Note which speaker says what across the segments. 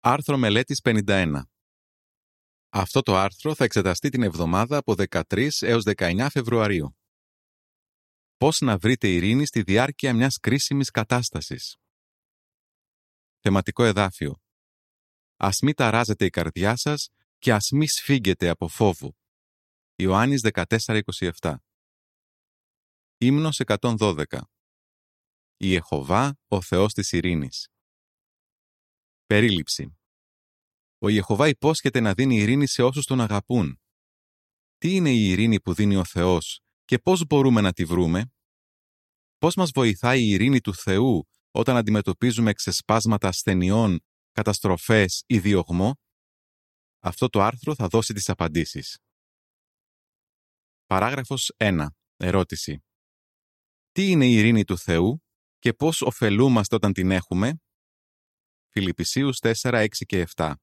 Speaker 1: Άρθρο μελέτης 51. Αυτό το άρθρο θα εξεταστεί την εβδομάδα από 13 έως 19 Φεβρουαρίου. Πώς να βρείτε ειρήνη στη διάρκεια μιας κρίσιμης κατάστασης. Θεματικό εδάφιο. Ας μη ταράζετε η καρδιά σας και ας μη σφίγγετε από φόβο. Ιωάννης 14:27. Ύμνος 112. Η Ιεχωβά, ο Θεός της ειρήνης. Περίληψη. Ο Ιεχωβά υπόσχεται να δίνει ειρήνη σε όσους τον αγαπούν. Τι είναι η ειρήνη που δίνει ο Θεός και πώς μπορούμε να τη βρούμε? Πώς μας βοηθάει η ειρήνη του Θεού όταν αντιμετωπίζουμε ξεσπάσματα ασθενειών, καταστροφές ή διωγμό? Αυτό το άρθρο θα δώσει τις απαντήσεις. Παράγραφος 1. Ερώτηση. Τι είναι η ειρήνη του Θεού και πώς ωφελούμαστε όταν την έχουμε? Φιλιππισίους 4:6 και 7.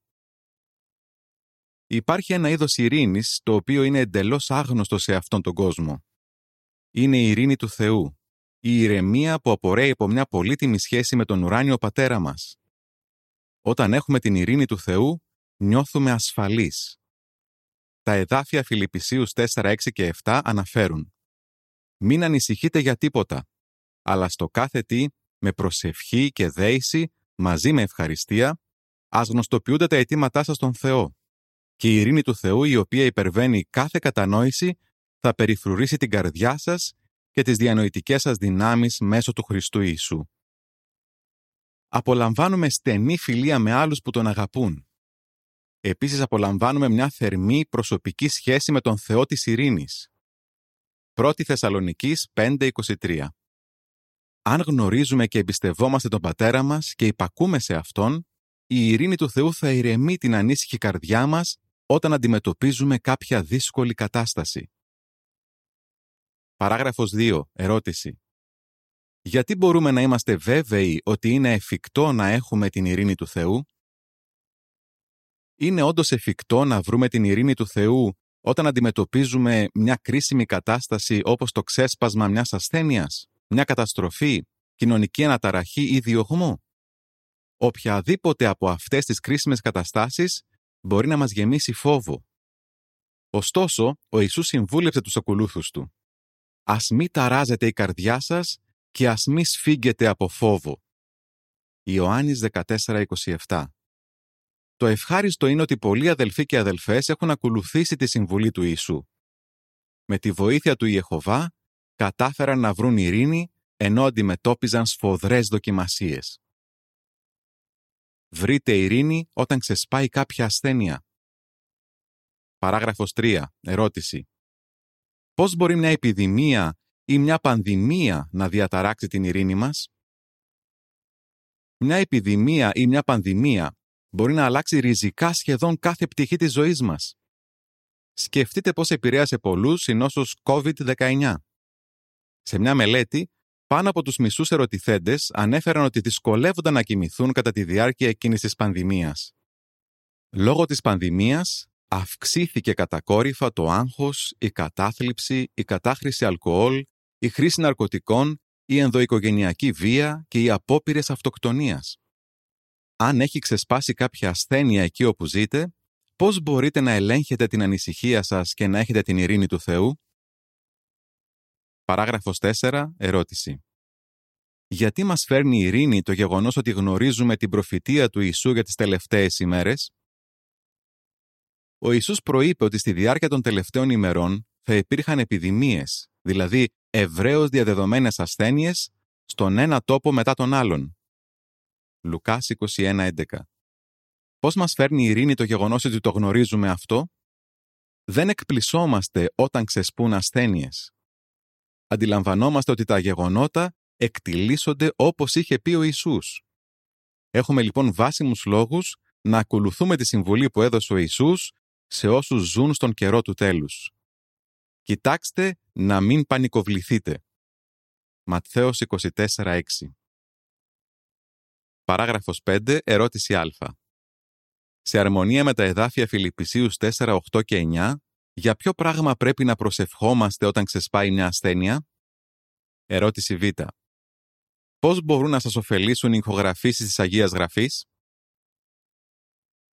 Speaker 1: Υπάρχει ένα είδος ειρήνης το οποίο είναι εντελώς άγνωστο σε αυτόν τον κόσμο. Είναι η ειρήνη του Θεού, η ηρεμία που απορρέει από μια πολύτιμη σχέση με τον ουράνιο Πατέρα μας. Όταν έχουμε την ειρήνη του Θεού, νιώθουμε ασφαλείς. Τα εδάφια Φιλιππισίους 4:6 και 7 αναφέρουν: «Μην ανησυχείτε για τίποτα, αλλά στο κάθε τι, με προσευχή και δέηση, μαζί με ευχαριστία, ας γνωστοποιούνται τα αιτήματά σας στον Θεό. Και η ειρήνη του Θεού, η οποία υπερβαίνει κάθε κατανόηση, θα περιφρουρήσει την καρδιά σας και τις διανοητικές σας δυνάμεις μέσω του Χριστού Ιησού». Απολαμβάνουμε στενή φιλία με άλλους που τον αγαπούν. Επίσης απολαμβάνουμε μια θερμή προσωπική σχέση με τον Θεό της ειρήνης. 1 Θεσσαλονικείς 5:23. Αν γνωρίζουμε και εμπιστευόμαστε τον Πατέρα μας και υπακούμε σε Αυτόν, η ειρήνη του Θεού θα ηρεμεί την ανήσυχη καρδιά μας όταν αντιμετωπίζουμε κάποια δύσκολη κατάσταση. Παράγραφος 2. Ερώτηση. Γιατί μπορούμε να είμαστε βέβαιοι ότι είναι εφικτό να έχουμε την ειρήνη του Θεού? Είναι όντως εφικτό να βρούμε την ειρήνη του Θεού όταν αντιμετωπίζουμε μια κρίσιμη κατάσταση όπως το ξέσπασμα μιας ασθένειας, μια καταστροφή, κοινωνική αναταραχή ή διωγμό? Οποιαδήποτε από αυτές τις κρίσιμες καταστάσεις μπορεί να μας γεμίσει φόβο. Ωστόσο, ο Ιησούς συμβούλεψε τους ακολούθους του: «Ας μη ταράζετε η καρδιά σας και ας μη σφίγγετε από φόβο». Ιωάννης 14:27. Το ευχάριστο είναι ότι πολλοί αδελφοί και αδελφές έχουν ακολουθήσει τη συμβουλή του Ιησού. Με τη βοήθεια του Ιεχωβά κατάφεραν να βρουν ειρήνη ενώ αντιμετώπιζαν σφοδρές δοκιμασίες. Βρείτε ειρήνη όταν ξεσπάει κάποια ασθένεια. Παράγραφος 3. Ερώτηση. Πώς μπορεί μια επιδημία ή μια πανδημία να διαταράξει την ειρήνη μας? Μια επιδημία ή μια πανδημία μπορεί να αλλάξει ριζικά σχεδόν κάθε πτυχή της ζωής μας. Σκεφτείτε πώς επηρέασε πολλούς η νόσος COVID-19. Σε μια μελέτη, πάνω από τους μισούς ερωτηθέντες ανέφεραν ότι δυσκολεύονταν να κοιμηθούν κατά τη διάρκεια εκείνης της πανδημίας. Λόγω της πανδημίας, αυξήθηκε κατακόρυφα το άγχος, η κατάθλιψη, η κατάχρηση αλκοόλ, η χρήση ναρκωτικών, η ενδοοικογενειακή βία και οι απόπειρες αυτοκτονίας. Αν έχει ξεσπάσει κάποια ασθένεια εκεί όπου ζείτε, πώς μπορείτε να ελέγχετε την ανησυχία σας και να έχετε την ειρήνη του Θεού? Παράγραφος 4. Ερώτηση. Γιατί μας φέρνει ειρήνη το γεγονός ότι γνωρίζουμε την προφητεία του Ιησού για τις τελευταίες ημέρες? Ο Ιησούς προείπε ότι στη διάρκεια των τελευταίων ημερών θα υπήρχαν επιδημίες, δηλαδή ευρέως διαδεδομένες ασθένειες, στον ένα τόπο μετά τον άλλον. Λουκάς 21:11. Πώς μας φέρνει ειρήνη το γεγονός ότι το γνωρίζουμε αυτό? Δεν εκπλησόμαστε όταν ξεσπούν ασθένειες. Αντιλαμβανόμαστε ότι τα γεγονότα εκτιλήσονται όπως είχε πει ο Ιησούς. Έχουμε λοιπόν βάσιμους λόγους να ακολουθούμε τη συμβουλή που έδωσε ο Ιησούς σε όσους ζουν στον καιρό του τέλους. Κοιτάξτε να μην πανικοβληθείτε. Ματθαίος 24:6. Παράγραφος 5. Ερώτηση Α. Σε αρμονία με τα εδάφια Φιλιππισίους 4:8 και 9, για ποιο πράγμα πρέπει να προσευχόμαστε όταν ξεσπάει μια ασθένεια? Ερώτηση Β. Πώς μπορούν να σας ωφελήσουν οι ηχογραφήσεις της Αγίας Γραφής?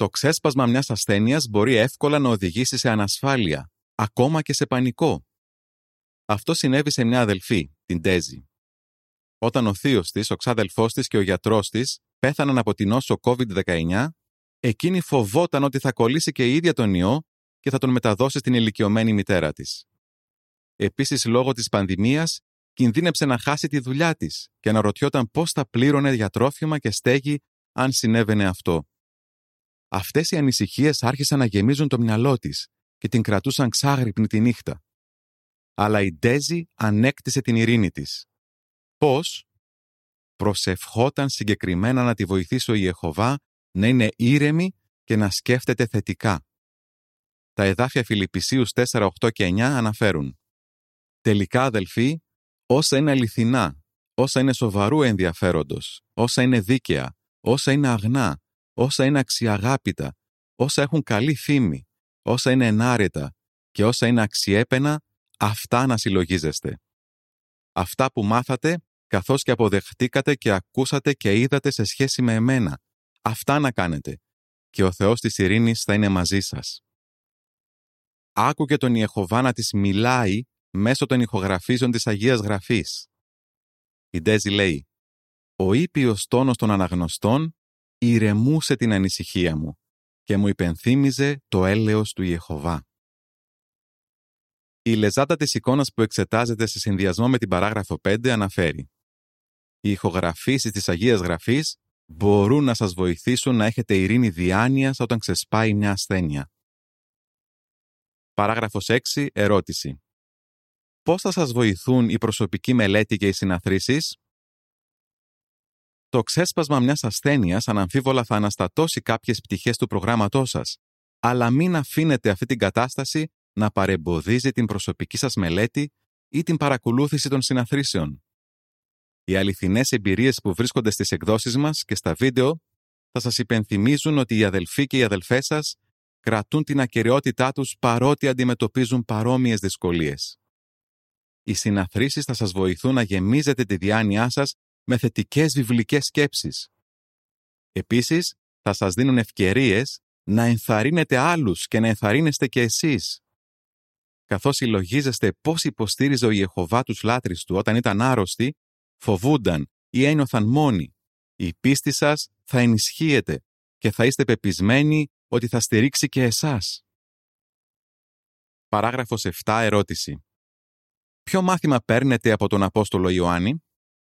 Speaker 1: Το ξέσπασμα μιας ασθένειας μπορεί εύκολα να οδηγήσει σε ανασφάλεια, ακόμα και σε πανικό. Αυτό συνέβη σε μια αδελφή, την Ντέζι. Όταν ο θείος της, ο ξάδελφός της και ο γιατρός της πέθαναν από την νόσο COVID-19, εκείνη φοβόταν ότι θα κολλήσει και η ίδια τον ιό και θα τον μεταδώσει στην ηλικιωμένη μητέρα της. Επίσης, λόγω της πανδημίας, κινδύνεψε να χάσει τη δουλειά της και αναρωτιόταν πώς θα πλήρωνε για τρόφιμα και στέγη αν συνέβαινε αυτό. Αυτές οι ανησυχίες άρχισαν να γεμίζουν το μυαλό της και την κρατούσαν ξάγρυπνη τη νύχτα. Αλλά η Ντέζι ανέκτησε την ειρήνη της. Πώς? Προσευχόταν συγκεκριμένα να τη βοηθήσει ο Ιεχωβά να είναι ήρεμη και να σκέφτεται θετικά. Τα εδάφια Φιλιππισίους 4, 8 και 9 αναφέρουν: «Τελικά, αδελφοί, όσα είναι αληθινά, όσα είναι σοβαρού ενδιαφέροντος, όσα είναι δίκαια, όσα είναι αγνά, όσα είναι αξιαγάπητα, όσα έχουν καλή φήμη, όσα είναι ενάρετα και όσα είναι αξιέπαινα, αυτά να συλλογίζεστε. Αυτά που μάθατε, καθώς και αποδεχτήκατε και ακούσατε και είδατε σε σχέση με εμένα, αυτά να κάνετε, και ο Θεός της ειρήνης θα είναι μαζί σας». Άκουγε τον Ιεχωβά να της μιλάει μέσω των ηχογραφήσεων της Αγίας Γραφής. Η Ντέζι λέει: «Ο ήπιος τόνος των αναγνωστών ηρεμούσε την ανησυχία μου και μου υπενθύμιζε το έλεος του Ιεχωβά». Η λεζάτα της εικόνας που εξετάζεται σε συνδυασμό με την παράγραφο 5 αναφέρει: «Οι ηχογραφήσεις της Αγίας Γραφής μπορούν να σας βοηθήσουν να έχετε ειρήνη διάνοιας όταν ξεσπάει μια ασθένεια». Παράγραφος 6. Ερώτηση. Πώς θα σας βοηθούν η προσωπική μελέτη και οι συναθρήσεις? Το ξέσπασμα μιας ασθένειας αναμφίβολα θα αναστατώσει κάποιες πτυχές του προγράμματός σας, αλλά μην αφήνετε αυτή την κατάσταση να παρεμποδίζει την προσωπική σας μελέτη ή την παρακολούθηση των συναθρήσεων. Οι αληθινές εμπειρίες που βρίσκονται στις εκδόσεις μας και στα βίντεο θα σας υπενθυμίζουν ότι οι αδελφοί και οι αδελφές σας κρατούν την ακεραιότητά τους παρότι αντιμετωπίζουν παρόμοιες δυσκολίες. Οι συναθρήσεις θα σας βοηθούν να γεμίζετε τη διάνοιά σας με θετικές βιβλικές σκέψεις. Επίσης, θα σας δίνουν ευκαιρίες να ενθαρρύνετε άλλους και να ενθαρρύνεστε και εσείς. Καθώς συλλογίζεστε πώς υποστήριζε ο Ιεχωβά τους λάτρεις του όταν ήταν άρρωστοι, φοβούνταν ή ένιωθαν μόνοι, η πίστη σας θα ενισχύεται και θα είστε πεπισμένοι ότι θα στηρίξει και εσάς. Παράγραφος 7. Ερώτηση. Ποιο μάθημα παίρνετε από τον Απόστολο Ιωάννη?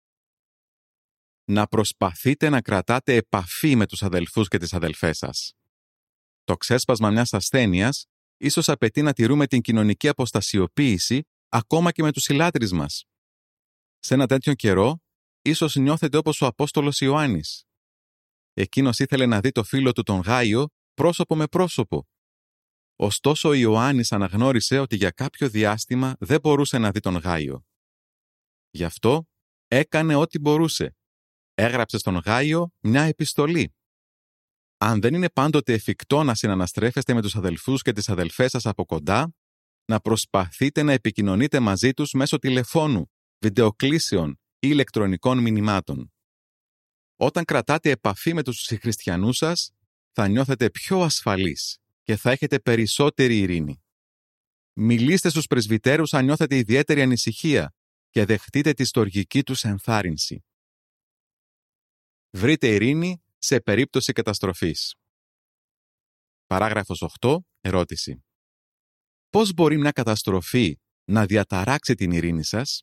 Speaker 1: Να προσπαθείτε να κρατάτε επαφή με τους αδελφούς και τις αδελφές σας. Το ξέσπασμα μιας ασθένειας ίσως απαιτεί να τηρούμε την κοινωνική αποστασιοποίηση ακόμα και με τους συλλάτρεις μας. Σε ένα τέτοιο καιρό, ίσως νιώθετε όπως ο Απόστολος Ιωάννης. Εκείνος ήθελε να δει το φίλο του τον Γάιο πρόσωπο με πρόσωπο. Ωστόσο, ο Ιωάννης αναγνώρισε ότι για κάποιο διάστημα δεν μπορούσε να δει τον Γάιο. Γι' αυτό έκανε ό,τι μπορούσε. Έγραψε στον Γάιο μια επιστολή. Αν δεν είναι πάντοτε εφικτό να συναναστρέφεστε με τους αδελφούς και τις αδελφές σας από κοντά, να προσπαθείτε να επικοινωνείτε μαζί τους μέσω τηλεφώνου, βιντεοκλήσεων ή ηλεκτρονικών μηνυμάτων. Όταν κρατάτε επαφή με τους συγχριστιανούς σας, θα νιώθετε πιο ασφαλείς και θα έχετε περισσότερη ειρήνη. Μιλήστε στους πρεσβυτέρους αν νιώθετε ιδιαίτερη ανησυχία και δεχτείτε τη στοργική τους ενθάρρυνση. Βρείτε ειρήνη σε περίπτωση καταστροφής. Παράγραφος 8. Ερώτηση. Πώς μπορεί μια καταστροφή να διαταράξει την ειρήνη σας?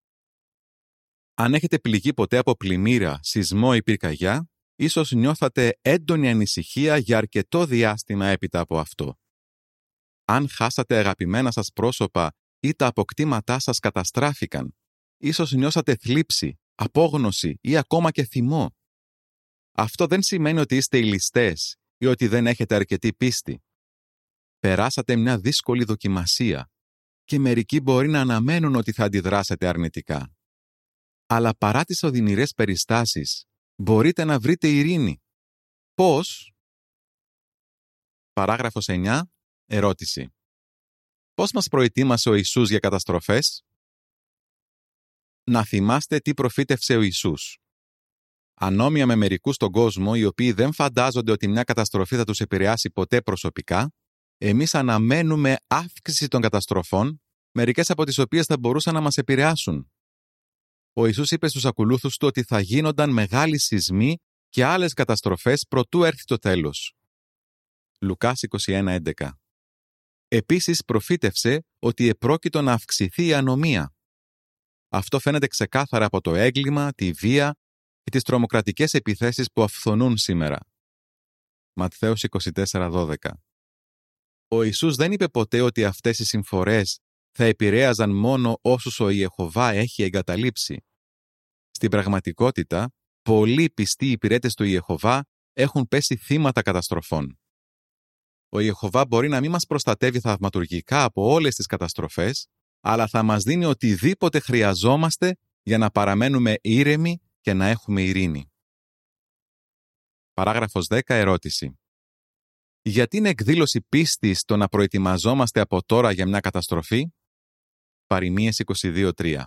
Speaker 1: Αν έχετε πληγεί ποτέ από πλημμύρα, σεισμό ή πυρκαγιά, ίσως νιώθατε έντονη ανησυχία για αρκετό διάστημα έπειτα από αυτό. Αν χάσατε αγαπημένα σας πρόσωπα ή τα αποκτήματά σας καταστράφηκαν, ίσως νιώσατε θλίψη, απόγνωση ή ακόμα και θυμό. Αυτό δεν σημαίνει ότι είστε ηλιστές ή ότι δεν έχετε αρκετή πίστη. Περάσατε μια δύσκολη δοκιμασία και μερικοί μπορεί να αναμένουν ότι θα αντιδράσετε αρνητικά. Αλλά παρά τις οδυνηρές περιστάσεις, μπορείτε να βρείτε ειρήνη. Πώς? Παράγραφος 9. Ερώτηση. Πώς μας προετοίμασε ο Ιησούς για καταστροφές? Να θυμάστε τι προφήτευσε ο Ιησούς. Ανόμοια με μερικούς στον κόσμο, οι οποίοι δεν φαντάζονται ότι μια καταστροφή θα τους επηρεάσει ποτέ προσωπικά, εμείς αναμένουμε αύξηση των καταστροφών, μερικές από τις οποίες θα μπορούσαν να μας επηρεάσουν. Ο Ιησούς είπε στους ακολούθους του ότι θα γίνονταν μεγάλοι σεισμοί και άλλες καταστροφές προτού έρθει το τέλος. Λουκάς 21:11. Επίσης προφήτευσε ότι επρόκειτο να αυξηθεί η ανομία. Αυτό φαίνεται ξεκάθαρα από το έγκλημα, τη βία και τις τρομοκρατικές επιθέσεις που αυθονούν σήμερα. Ματθαίος 24:12. Ο Ιησούς δεν είπε ποτέ ότι αυτές οι συμφορές θα επηρέαζαν μόνο όσους ο Ιεχωβά έχει εγκαταλείψει. Στην πραγματικότητα, πολλοί πιστοί υπηρέτες του Ιεχωβά έχουν πέσει θύματα καταστροφών. Ο Ιεχωβά μπορεί να μην μας προστατεύει θαυματουργικά από όλες τις καταστροφές, αλλά θα μας δίνει οτιδήποτε χρειαζόμαστε για να παραμένουμε ήρεμοι και να έχουμε ειρήνη. Παράγραφος 10. Ερώτηση. Γιατί είναι εκδήλωση πίστης το να προετοιμαζόμαστε από τώρα για μια καταστροφή? Παροιμίες 22:3.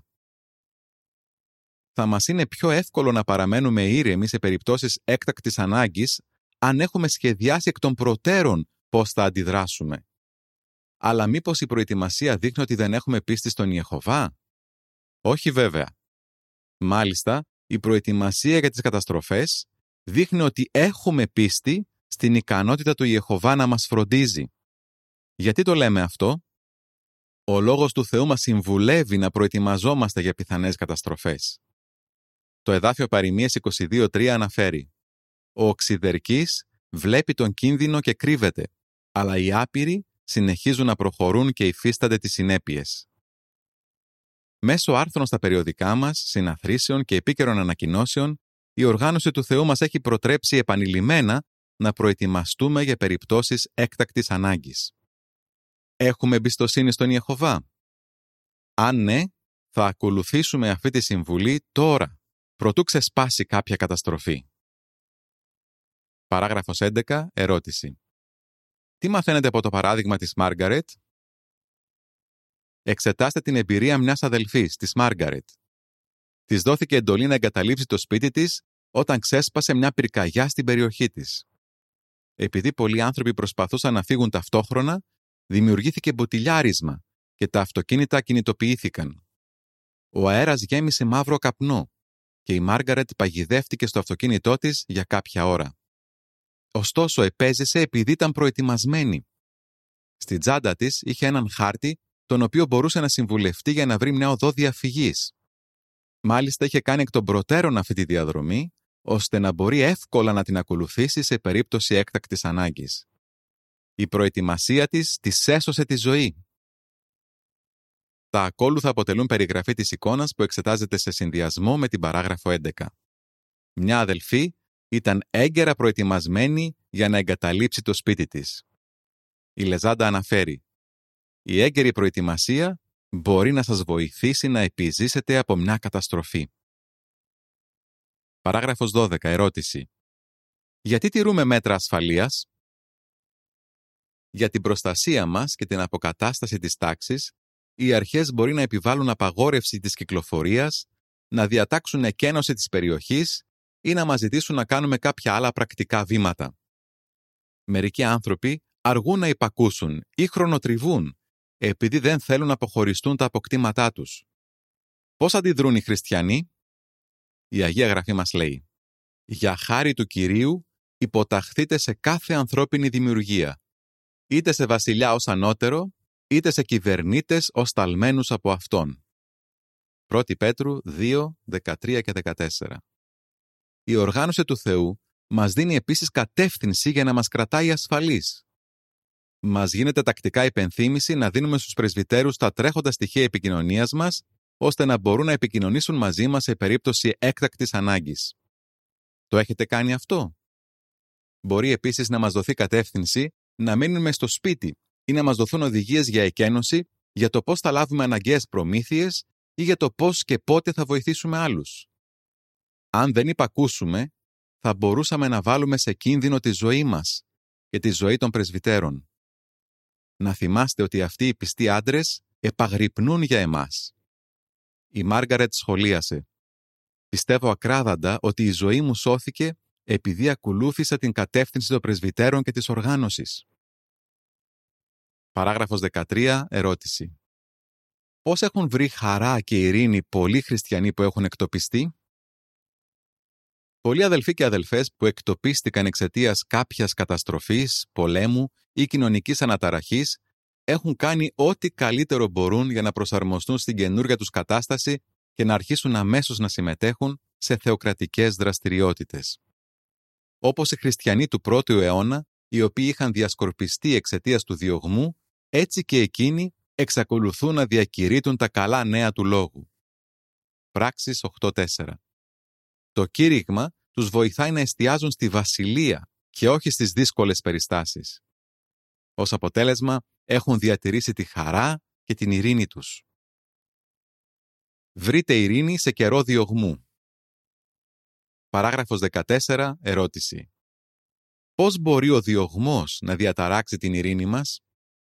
Speaker 1: Θα μας είναι πιο εύκολο να παραμένουμε ήρεμοι σε περιπτώσεις έκτακτης ανάγκης αν έχουμε σχεδιάσει εκ των προτέρων πώς θα αντιδράσουμε. Αλλά μήπως η προετοιμασία δείχνει ότι δεν έχουμε πίστη στον Ιεχωβά? Όχι βέβαια. Μάλιστα, η προετοιμασία για τις καταστροφές δείχνει ότι έχουμε πίστη στην ικανότητα του Ιεχωβά να μας φροντίζει. Γιατί το λέμε αυτό? Ο Λόγος του Θεού μας συμβουλεύει να προετοιμαζόμαστε για πιθανές καταστροφές. Το εδάφιο Παροιμίες 22:3 αναφέρει: «Ο οξυδερκής βλέπει τον κίνδυνο και κρύβεται, αλλά οι άπειροι συνεχίζουν να προχωρούν και υφίστανται τις συνέπειες». Μέσω άρθρων στα περιοδικά μας, συναθρήσεων και επίκαιρων ανακοινώσεων, η οργάνωση του Θεού μας έχει προτρέψει επανειλημμένα να προετοιμαστούμε για περιπτώσεις έκτακτης ανάγκης. Έχουμε εμπιστοσύνη στον Ιεχωβά? Αν ναι, θα ακολουθήσουμε αυτή τη συμβουλή τώρα, προτού ξεσπάσει κάποια καταστροφή. Παράγραφος 11. Ερώτηση. Τι μαθαίνετε από το παράδειγμα της Μάργαρετ? Εξετάστε την εμπειρία μιας αδελφής, της Μάργαρετ. Της δόθηκε εντολή να εγκαταλείψει το σπίτι της όταν ξέσπασε μια πυρκαγιά στην περιοχή της. Επειδή πολλοί άνθρωποι προσπαθούσαν να φύγουν ταυτόχρονα, δημιουργήθηκε μποτιλιάρισμα και τα αυτοκίνητα κινητοποιήθηκαν. Ο αέρας γέμισε μαύρο καπνό και η Μάργαρετ παγιδεύτηκε στο αυτοκίνητό της για κάποια ώρα. Ωστόσο, επέζησε επειδή ήταν προετοιμασμένη. Στην τσάντα της είχε έναν χάρτη, τον οποίο μπορούσε να συμβουλευτεί για να βρει μια οδό διαφυγής. Μάλιστα, είχε κάνει εκ των προτέρων αυτή τη διαδρομή, ώστε να μπορεί εύκολα να την ακολουθήσει σε περίπτωση έκτακτης ανάγκης. Η προετοιμασία της έσωσε τη ζωή. Τα ακόλουθα αποτελούν περιγραφή της εικόνας που εξετάζεται σε συνδυασμό με την παράγραφο 11. Μια αδελφή ήταν έγκαιρα προετοιμασμένη για να εγκαταλείψει το σπίτι της. Η Λεζάντα αναφέρει: «Η έγκαιρη προετοιμασία μπορεί να σας βοηθήσει να επιζήσετε από μια καταστροφή». Παράγραφος 12. Ερώτηση. Γιατί τηρούμε μέτρα ασφαλείας? Για την προστασία μας και την αποκατάσταση της τάξης, οι αρχές μπορεί να επιβάλλουν απαγόρευση της κυκλοφορίας, να διατάξουν εκένωση της περιοχής ή να μας ζητήσουν να κάνουμε κάποια άλλα πρακτικά βήματα. Μερικοί άνθρωποι αργούν να υπακούσουν ή χρονοτριβούν επειδή δεν θέλουν να αποχωριστούν τα αποκτήματά τους. Πώς αντιδρούν οι χριστιανοί? Η Αγία Γραφή μας λέει: «Για χάρη του Κυρίου υποταχθείτε σε κάθε ανθρώπινη δημιουργία, είτε σε βασιλιά ως ανώτερο, είτε σε κυβερνήτες ως ταλμένους από αυτόν». 1 Πέτρου 2, 13 και 14. Η οργάνωση του Θεού μας δίνει επίσης κατεύθυνση για να μας κρατάει ασφαλείς. Μας γίνεται τακτικά υπενθύμηση να δίνουμε στους πρεσβυτέρους τα τρέχοντα στοιχεία επικοινωνίας μας, ώστε να μπορούν να επικοινωνήσουν μαζί μας σε περίπτωση έκτακτης ανάγκης. Το έχετε κάνει αυτό? Μπορεί επίσης να μας δοθεί κατεύθυνση να μείνουμε στο σπίτι ή να μας δοθούν οδηγίες για εκένωση, για το πώς θα λάβουμε αναγκαίες προμήθειες ή για το πώς και πότε θα βοηθήσουμε άλλους. Αν δεν υπακούσουμε, θα μπορούσαμε να βάλουμε σε κίνδυνο τη ζωή μας και τη ζωή των πρεσβυτέρων. Να θυμάστε ότι αυτοί οι πιστοί άντρες επαγρυπνούν για εμάς. Η Μάργαρετ σχολίασε: Πιστεύω ακράδαντα ότι η ζωή μου σώθηκε επειδή ακολούθησα την κατεύθυνση των πρεσβυτέρων και της οργάνωσης. Παράγραφος 13. Ερώτηση. Πώς έχουν βρει χαρά και ειρήνη πολλοί χριστιανοί που έχουν εκτοπιστεί? Πολλοί αδελφοί και αδελφές που εκτοπίστηκαν εξαιτίας κάποιας καταστροφής, πολέμου ή κοινωνικής αναταραχής έχουν κάνει ό,τι καλύτερο μπορούν για να προσαρμοστούν στην καινούργια τους κατάσταση και να αρχίσουν αμέσως να συμμετέχουν σε θεοκρατικές δραστηριότητες. Όπως οι χριστιανοί του 1ου αιώνα, οι οποίοι είχαν διασκορπιστεί εξαιτίας του διωγμού, έτσι και εκείνοι εξακολουθούν να διακηρύττουν τα καλά νέα του λόγου. Πράξεις 8.4. Το κήρυγμα τους βοηθάει να εστιάζουν στη βασιλεία και όχι στις δύσκολες περιστάσεις. Ως αποτέλεσμα, έχουν διατηρήσει τη χαρά και την ειρήνη τους. Βρείτε ειρήνη σε καιρό διωγμού. Παράγραφος 14. Ερώτηση. Πώς μπορεί ο διωγμός να διαταράξει την ειρήνη μας?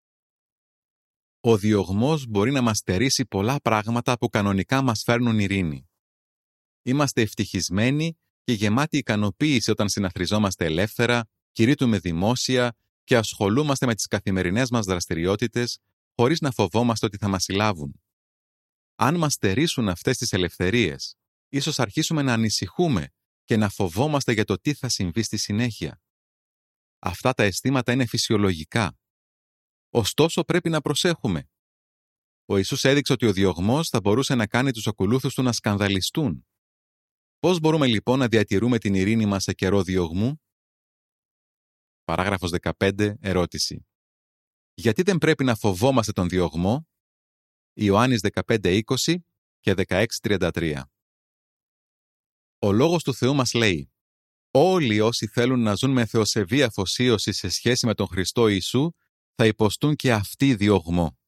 Speaker 1: Ο διωγμός μπορεί να μας στερήσει πολλά πράγματα που κανονικά μας φέρνουν ειρήνη. Είμαστε ευτυχισμένοι και γεμάτοι ικανοποίηση όταν συναθριζόμαστε ελεύθερα, κηρύττουμε δημόσια και ασχολούμαστε με τις καθημερινές μας δραστηριότητες χωρίς να φοβόμαστε ότι θα μας συλλάβουν. Αν μας στερήσουν αυτές τις ελευθερίες, ίσως αρχίσουμε να ανησυχούμε και να φοβόμαστε για το τι θα συμβεί στη συνέχεια. Αυτά τα αισθήματα είναι φυσιολογικά. Ωστόσο πρέπει να προσέχουμε. Ο Ιησούς έδειξε ότι ο διωγμός θα μπορούσε να κάνει τους ακολούθους του να σκανδαλιστούν. Πώς μπορούμε λοιπόν να διατηρούμε την ειρήνη μας σε καιρό διωγμού? Παράγραφος 15. Ερώτηση. Γιατί δεν πρέπει να φοβόμαστε τον διωγμό? Ιωάννης 15:20 και 16:33. Ο Λόγος του Θεού μας λέει: όλοι όσοι θέλουν να ζουν με θεοσεβή αφοσίωση σε σχέση με τον Χριστό Ιησού θα υποστούν και αυτοί διωγμό.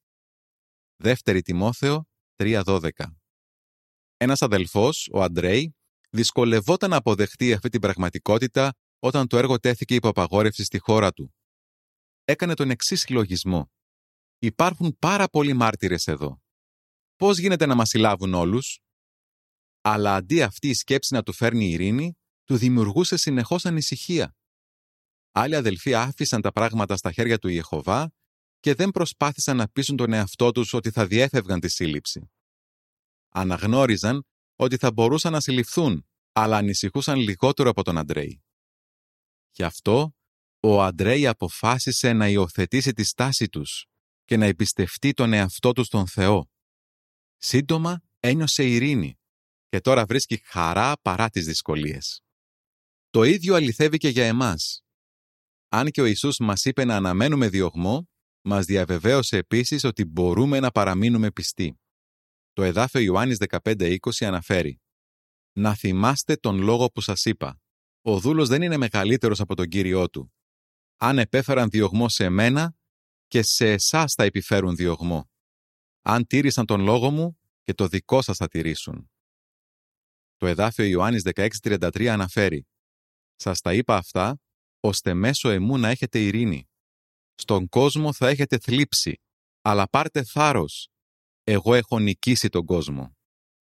Speaker 1: 2 Τιμόθεο 3:12. Ένας αδελφός, ο Αντρέι, δυσκολευόταν να αποδεχτεί αυτή την πραγματικότητα όταν το έργο τέθηκε υπό απαγόρευση στη χώρα του. Έκανε τον εξής συλλογισμό. Υπάρχουν πάρα πολλοί μάρτυρες εδώ. Πώς γίνεται να μας συλλάβουν όλους? Αλλά αντί αυτή η σκέψη να του φέρνει ειρήνη, του δημιουργούσε συνεχώς ανησυχία. Άλλοι αδελφοί άφησαν τα πράγματα στα χέρια του Ιεχωβά και δεν προσπάθησαν να πείσουν τον εαυτό τους ότι θα διέφευγαν τη σύλληψη. Αναγνώριζαν ότι θα μπορούσαν να συλληφθούν, αλλά ανησυχούσαν λιγότερο από τον Αντρέι. Γι' αυτό, ο Αντρέι αποφάσισε να υιοθετήσει τη στάση τους και να εμπιστευτεί τον εαυτό του στον Θεό. Σύντομα ένιωσε ειρήνη και τώρα βρίσκει χαρά παρά τις δυσκολίες. Το ίδιο αληθεύει και για εμάς. Αν και ο Ιησούς μας είπε να αναμένουμε διωγμό, μας διαβεβαίωσε επίσης ότι μπορούμε να παραμείνουμε πιστοί. Το εδάφιο Ιωάννης 15:20 αναφέρει: «Να θυμάστε τον λόγο που σας είπα. Ο δούλος δεν είναι μεγαλύτερος από τον Κύριό του. Αν επέφεραν διωγμό σε μένα, και σε εσάς θα επιφέρουν διωγμό. Αν τήρησαν τον λόγο μου, και το δικό σας θα τηρήσουν». Το εδάφιο Ιωάννης 16:33 αναφέρει: «Σας τα είπα αυτά, ώστε μέσω εμού να έχετε ειρήνη. Στον κόσμο θα έχετε θλίψη, αλλά πάρτε θάρρος. Εγώ έχω νικήσει τον κόσμο».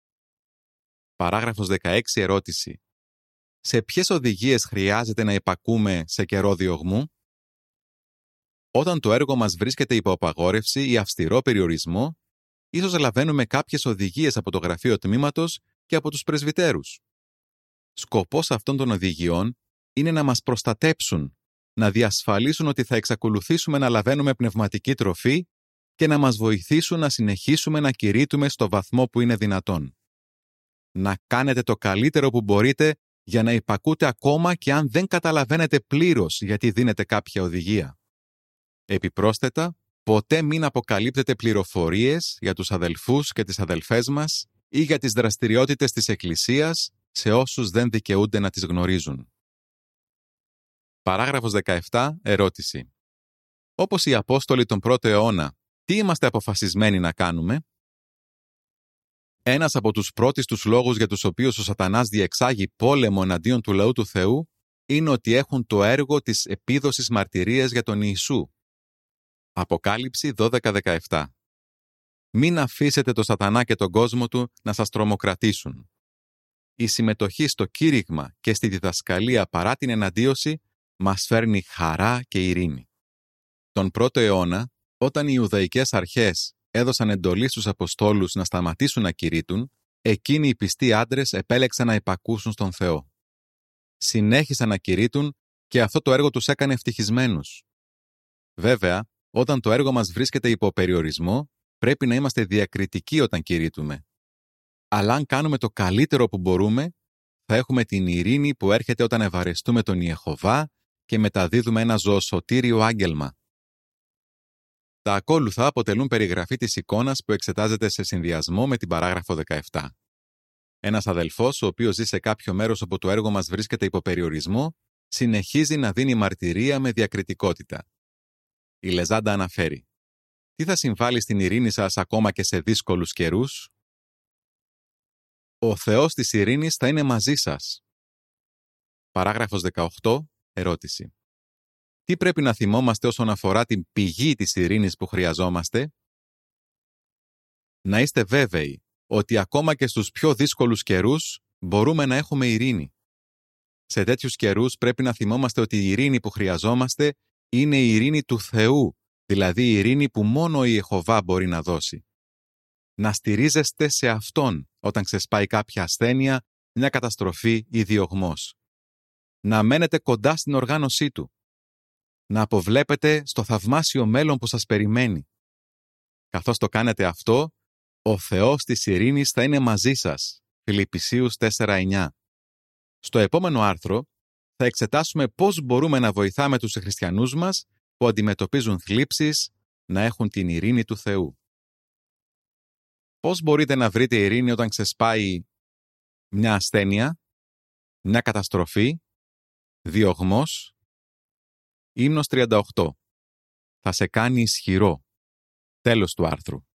Speaker 1: Παράγραφος 16. Ερώτηση. Σε ποιες οδηγίες χρειάζεται να υπακούμε σε καιρό διωγμού? Όταν το έργο μας βρίσκεται υπό απαγόρευση ή αυστηρό περιορισμό, ίσως λαβαίνουμε κάποιες οδηγίες από το γραφείο τμήματος και από τους πρεσβυτέρους. Σκοπός αυτών των οδηγιών είναι να μας προστατέψουν, να διασφαλίσουν ότι θα εξακολουθήσουμε να λαβαίνουμε πνευματική τροφή και να μας βοηθήσουν να συνεχίσουμε να κηρύττουμε στο βαθμό που είναι δυνατόν. Να κάνετε το καλύτερο που μπορείτε για να υπακούτε ακόμα και αν δεν καταλαβαίνετε πλήρως γιατί δίνετε κάποια οδηγία. Επιπρόσθετα, ποτέ μην αποκαλύπτετε πληροφορίες για τους αδελφούς και τις αδελφές μας ή για τις δραστηριότητες της Εκκλησίας σε όσους δεν δικαιούνται να τις γνωρίζουν. Παράγραφος 17. Ερώτηση. Όπως οι Απόστολοι τον 1ο αιώνα, τι είμαστε αποφασισμένοι να κάνουμε? Ένας από τους πρώτους λόγους για τους οποίους ο Σατανάς διεξάγει πόλεμο εναντίον του λαού του Θεού είναι ότι έχουν το έργο της επίδοσης μαρτυρίας για τον Ιησού. Αποκάλυψη 12:17. Μην αφήσετε το Σατανά και τον κόσμο του να σας τρομοκρατήσουν. η συμμετοχή στο κήρυγμα και στη διδασκαλία παρά την εναντίωση μας φέρνει χαρά και ειρήνη. Τον 1ο αιώνα, όταν οι Ιουδαϊκές αρχές έδωσαν εντολή στους Αποστόλους να σταματήσουν να κηρύττουν, εκείνοι οι πιστοί άντρες επέλεξαν να υπακούσουν στον Θεό. Συνέχισαν να κηρύττουν και αυτό το έργο τους έκανε ευτυχισμένους. Βέβαια, όταν το έργο μας βρίσκεται υπό περιορισμό, πρέπει να είμαστε διακριτικοί όταν κηρύττουμε. Αλλά αν κάνουμε το καλύτερο που μπορούμε, θα έχουμε την ειρήνη που έρχεται όταν ευαρεστούμε τον Ιεχωβά και μεταδίδουμε ένα ζωοσωτήριο άγγελμα. Τα ακόλουθα αποτελούν περιγραφή της εικόνας που εξετάζεται σε συνδυασμό με την παράγραφο 17. Ένας αδελφός, ο οποίος ζει σε κάποιο μέρος όπου το έργο μας βρίσκεται υπό περιορισμό, συνεχίζει να δίνει μαρτυρία με διακριτικότητα. Η Λεζάντα αναφέρει: «Τι θα συμβάλει στην ειρήνη σας ακόμα και σε δύσκολους καιρούς? Ο Θεός της ειρήνης θα είναι μαζί σας». Παράγραφος 18. Ερώτηση. Τι πρέπει να θυμόμαστε όσον αφορά την πηγή της ειρήνης που χρειαζόμαστε? Να είστε βέβαιοι ότι ακόμα και στους πιο δύσκολους καιρούς μπορούμε να έχουμε ειρήνη. Σε τέτοιους καιρούς πρέπει να θυμόμαστε ότι η ειρήνη που χρειαζόμαστε είναι η ειρήνη του Θεού, δηλαδή η ειρήνη που μόνο ο Ιεχωβά μπορεί να δώσει. Να στηρίζεστε σε Αυτόν όταν ξεσπάει κάποια ασθένεια, μια καταστροφή ή διωγμός. Να μένετε κοντά στην οργάνωσή Του. Να αποβλέπετε στο θαυμάσιο μέλλον που σας περιμένει. Καθώς το κάνετε αυτό, ο Θεός της ειρήνης θα είναι μαζί σας. Φιλιππισίους 4:9. Στο επόμενο άρθρο θα εξετάσουμε πώς μπορούμε να βοηθάμε τους χριστιανούς μας που αντιμετωπίζουν θλίψεις να έχουν την ειρήνη του Θεού. Πώς μπορείτε να βρείτε ειρήνη όταν ξεσπάει μια ασθένεια, μια καταστροφή, διωγμός? Ύμνος 38. Θα σε κάνει ισχυρό. Τέλος του άρθρου.